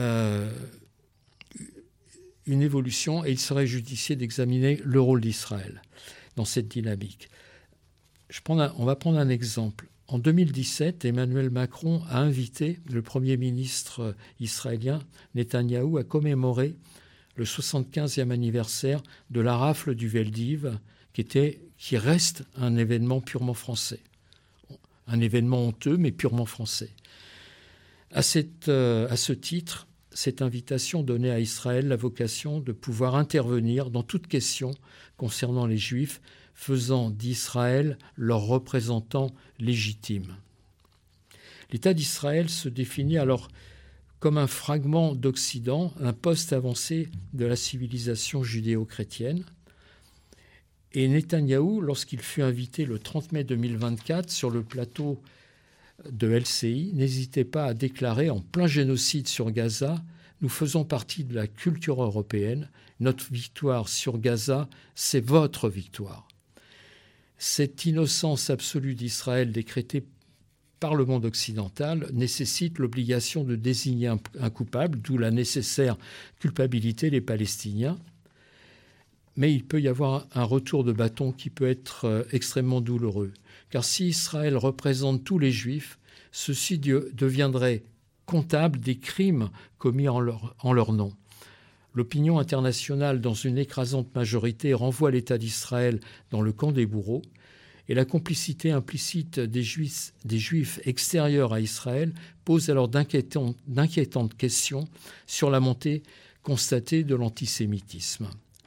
[SPEAKER 2] judicieux d'examiner le rôle d'Israël dans cette dynamique. On va prendre un exemple. En 2017, Emmanuel Macron a invité le Premier ministre israélien, Netanyahou, à commémorer le 75e anniversaire de la rafle du Veldiv, qui reste un événement purement français. Un événement honteux, mais purement français. À ce titre, cette invitation donnait à Israël la vocation de pouvoir intervenir dans toute question concernant les Juifs, faisant d'Israël leur représentant légitime. L'État d'Israël se définit alors comme un fragment d'Occident, un poste avancé de la civilisation judéo-chrétienne. Et Netanyahou, lorsqu'il fut invité le 30 mai 2024 sur le plateau de LCI, n'hésitait pas à déclarer en plein génocide sur Gaza « Nous faisons partie de la culture européenne. Notre victoire sur Gaza, c'est votre victoire. » Cette innocence absolue d'Israël décrétée par le monde occidental nécessite l'obligation de désigner un coupable, d'où la nécessaire culpabilité des Palestiniens. Mais il peut y avoir un retour de bâton qui peut être extrêmement douloureux. Car si Israël représente tous les Juifs, ceux-ci deviendraient comptable des crimes commis en leur nom. L'opinion internationale, dans une écrasante majorité, renvoie l'État d'Israël dans le camp des bourreaux, et la complicité implicite des Juifs extérieurs à Israël pose alors d'inquiétantes questions sur la montée constatée de l'antisémitisme.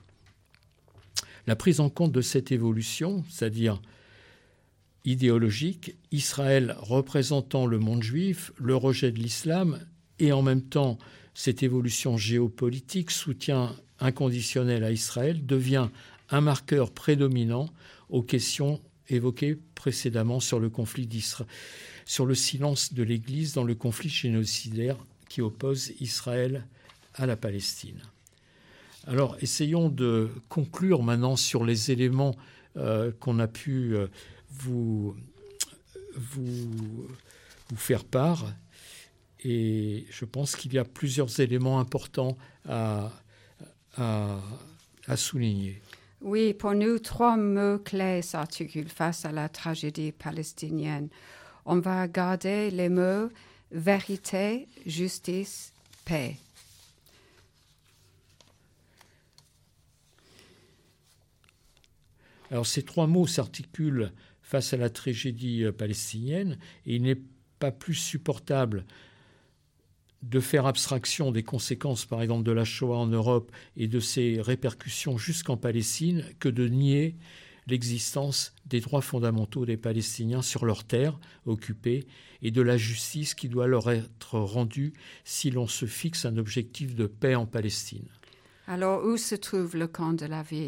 [SPEAKER 2] La prise en compte de cette évolution, c'est-à-dire idéologique, Israël représentant le monde juif, le rejet de l'islam et en même temps cette évolution géopolitique, soutien inconditionnel à Israël, devient un marqueur prédominant aux questions évoquées précédemment sur le conflit d'Israël, sur le silence de l'Église dans le conflit génocidaire qui oppose Israël à la Palestine. Alors, essayons de conclure maintenant sur les éléments qu'on a pu vous faire part. Et je pense qu'il y a plusieurs éléments importants à souligner.
[SPEAKER 1] Oui, pour nous, 3 mots clés s'articulent face à la tragédie palestinienne. On va garder les mots vérité, justice, paix.
[SPEAKER 2] Alors ces 3 mots s'articulent face à la tragédie palestinienne et il n'est pas plus supportable de faire abstraction des conséquences, par exemple, de la Shoah en Europe et de ses répercussions jusqu'en Palestine que de nier l'existence des droits fondamentaux des Palestiniens sur leurs terres occupées et de la justice qui doit leur être rendue si l'on se fixe un objectif de paix en Palestine.
[SPEAKER 1] Alors, où se trouve le camp de la vie ?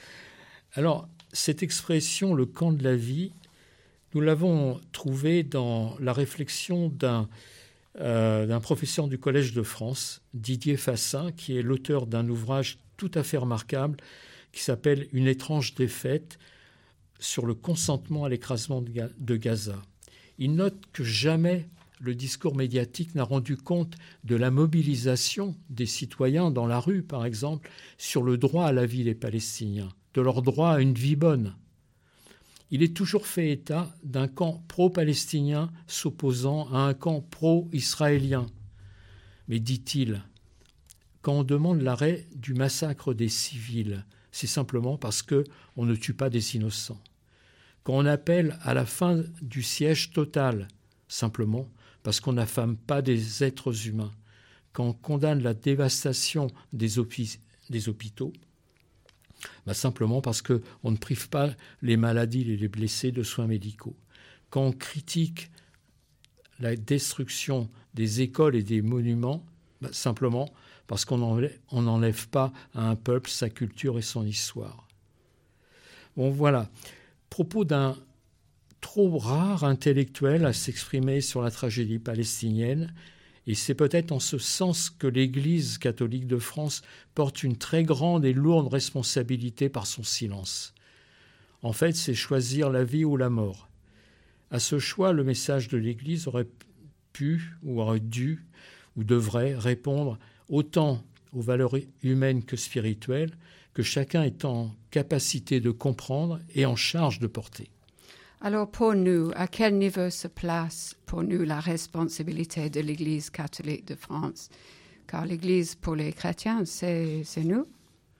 [SPEAKER 2] Alors, cette expression, le camp de la vie, nous l'avons trouvée dans la réflexion d'un professeur du Collège de France, Didier Fassin, qui est l'auteur d'un ouvrage tout à fait remarquable qui s'appelle « Une étrange défaite » sur le consentement à l'écrasement de Gaza. Il note que jamais le discours médiatique n'a rendu compte de la mobilisation des citoyens dans la rue, par exemple, sur le droit à la vie des Palestiniens, de leur droit à une vie bonne. Il est toujours fait état d'un camp pro-palestinien s'opposant à un camp pro-israélien. Mais, dit-il, quand on demande l'arrêt du massacre des civils, c'est simplement parce qu'on ne tue pas des innocents. Quand on appelle à la fin du siège total, simplement parce qu'on n'affame pas des êtres humains. Quand on condamne la dévastation des hôpitaux, simplement parce qu'on ne prive pas les maladies et les blessés de soins médicaux. Quand on critique la destruction des écoles et des monuments, simplement parce qu'on n'enlève pas à un peuple sa culture et son histoire. Bon, voilà. Propos d'un trop rare intellectuel à s'exprimer sur la tragédie palestinienne. Et c'est peut-être en ce sens que l'Église catholique de France porte une très grande et lourde responsabilité par son silence. En fait, c'est choisir la vie ou la mort. À ce choix, le message de l'Église aurait pu, ou aurait dû, ou devrait répondre autant aux valeurs humaines que spirituelles, que chacun est en capacité de comprendre et en charge de porter.
[SPEAKER 1] Alors pour nous, à quel niveau se place pour nous la responsabilité de l'Église catholique de France ? Car l'Église pour les chrétiens, c'est nous.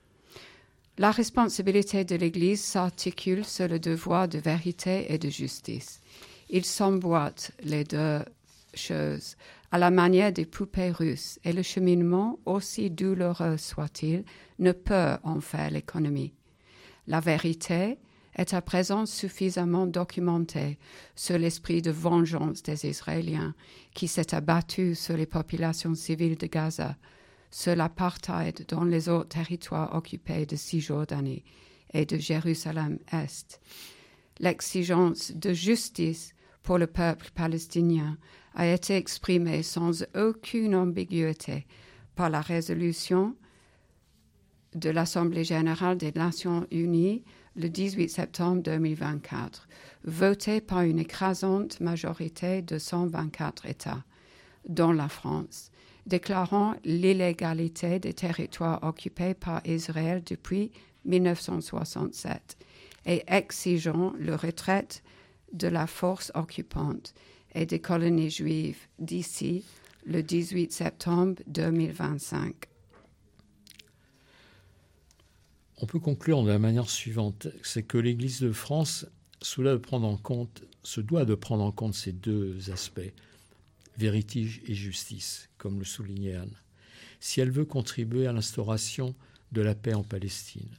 [SPEAKER 1] La responsabilité de l'Église s'articule sur le devoir de vérité et de justice. Il s'emboîte les deux choses à la manière des poupées russes et le cheminement, aussi douloureux soit-il, ne peut en faire l'économie. La vérité est à présent suffisamment documentée sur l'esprit de vengeance des Israéliens qui s'est abattu sur les populations civiles de Gaza, sur l'apartheid dans les autres territoires occupés de Cisjordanie et de Jérusalem-Est. L'exigence de justice pour le peuple palestinien a été exprimée sans aucune ambiguïté par la résolution de l'Assemblée générale des Nations unies le 18 septembre 2024, votée par une écrasante majorité de 124 États, dont la France, déclarant l'illégalité des territoires occupés par Israël depuis 1967 et exigeant le retrait de la force occupante et des colonies juives d'ici le 18 septembre 2025.
[SPEAKER 2] On peut conclure de la manière suivante, c'est que l'Église de France se doit de prendre en compte ces deux aspects, vérité et justice, comme le soulignait Anne, si elle veut contribuer à l'instauration de la paix en Palestine.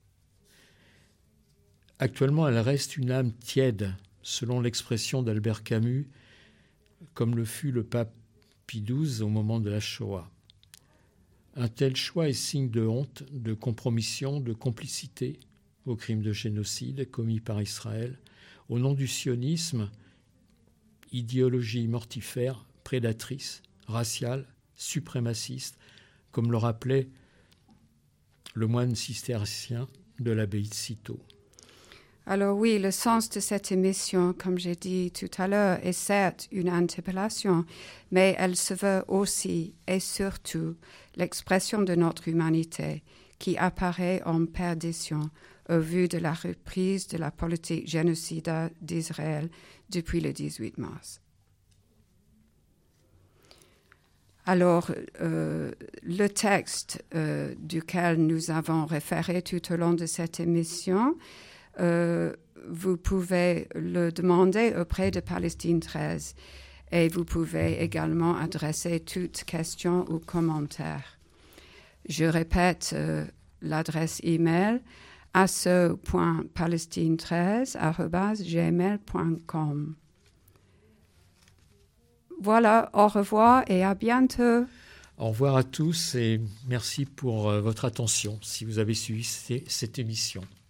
[SPEAKER 2] Actuellement, elle reste une âme tiède, selon l'expression d'Albert Camus, comme le fut le pape Pie XII au moment de la Shoah. Un tel choix est signe de honte, de compromission, de complicité aux crimes de génocide commis par Israël, au nom du sionisme, idéologie mortifère, prédatrice, raciale, suprémaciste, comme le rappelait le moine cistercien de l'abbaye de Cîteaux.
[SPEAKER 1] Alors oui, le sens de cette émission, comme j'ai dit tout à l'heure, est certes une interpellation, mais elle se veut aussi et surtout l'expression de notre humanité qui apparaît en perdition au vu de la reprise de la politique génocidaire d'Israël depuis le 18 mars. Alors, le texte duquel nous avons référé tout au long de cette émission, vous pouvez le demander auprès de Palestine 13 et vous pouvez également adresser toutes questions ou commentaires. Je répète l'adresse email asso.palestine13@gmail.com. Voilà, au revoir et à bientôt.
[SPEAKER 2] Au revoir à tous et merci pour votre attention si vous avez suivi cette émission.